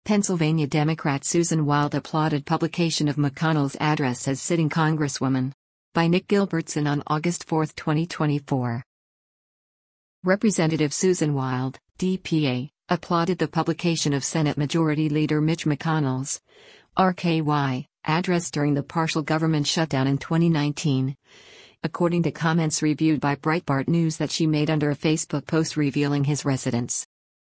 Pennsylvania Democrat Susan Wild applauded publication of McConnell's address as sitting Congresswoman. By Nick Gilbertson on August 4, 2024. Representative Susan Wild, DPA, applauded the publication of Senate Majority Leader Mitch McConnell's RKY address during the partial government shutdown in 2019. According to comments reviewed by Breitbart News that she made under a Facebook post revealing his residence.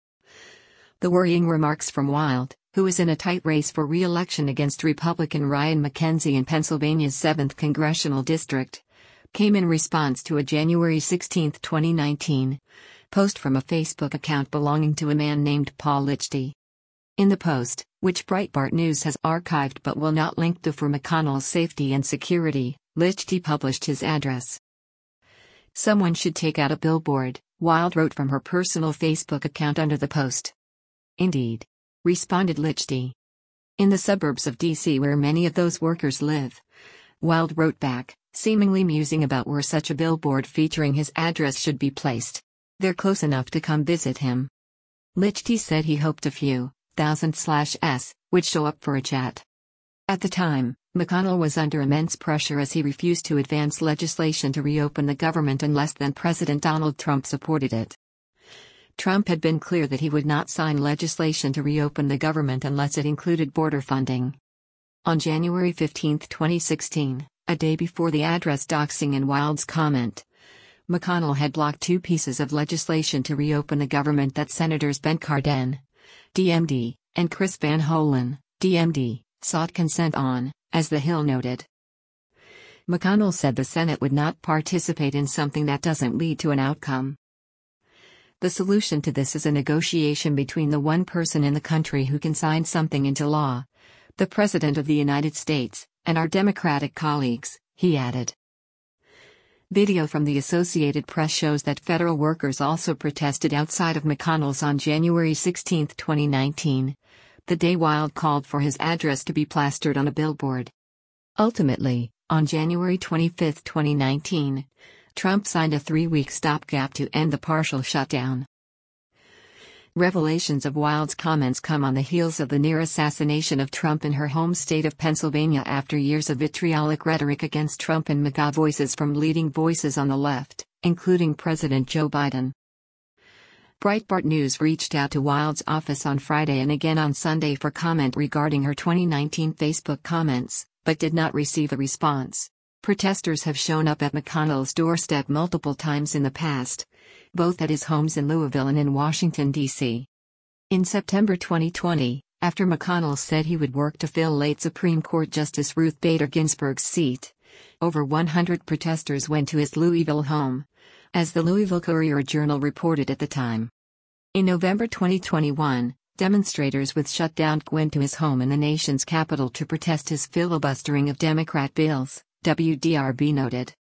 The worrying remarks from Wild, who is in a tight race for re-election against Republican Ryan McKenzie in Pennsylvania's 7th Congressional District, came in response to a January 16, 2019, post from a Facebook account belonging to a man named Paul Lichty. In the post, which Breitbart News has archived but will not link to for McConnell's safety and security, Lichty published his address. "Someone should take out a billboard," Wild wrote from her personal Facebook account under the post. "Indeed," responded Lichty. "In the suburbs of D.C. where many of those workers live," Wild wrote back, seemingly musing about where such a billboard featuring his address should be placed. "They're close enough to come visit him." Lichty said he hoped a few thousand/s would show up for a chat. At the time, McConnell was under immense pressure as he refused to advance legislation to reopen the government unless then President Donald Trump supported it. Trump had been clear that he would not sign legislation to reopen the government unless it included border funding. On January 15, 2016, a day before the address doxing and Wild's comment, McConnell had blocked two pieces of legislation to reopen the government that Senators Ben Cardin, DMD, and Chris Van Hollen, DMD, sought consent on, as The Hill noted. McConnell said the Senate would not participate in something that doesn't lead to an outcome. "The solution to this is a negotiation between the one person in the country who can sign something into law, the President of the United States, and our Democratic colleagues," he added. Video from the Associated Press shows that federal workers also protested outside of McConnell's on January 16, 2019, the day Wild called for his address to be plastered on a billboard. Ultimately, on January 25, 2019, Trump signed a 3-week stopgap to end the partial shutdown. Revelations of Wild's comments come on the heels of the near assassination of Trump in her home state of Pennsylvania after years of vitriolic rhetoric against Trump and MAGA voices from leading voices on the left, including President Joe Biden. Breitbart News reached out to Wild's office on Friday and again on Sunday for comment regarding her 2019 Facebook comments, but did not receive a response. Protesters have shown up at McConnell's doorstep multiple times in the past, both at his homes in Louisville and in Washington, D.C. In September 2020, after McConnell said he would work to fill late Supreme Court Justice Ruth Bader Ginsburg's seat, over 100 protesters went to his Louisville home, as the Louisville Courier-Journal reported at the time. In November 2021, demonstrators with shutdown went to his home in the nation's capital to protest his filibustering of Democrat bills, WDRB noted.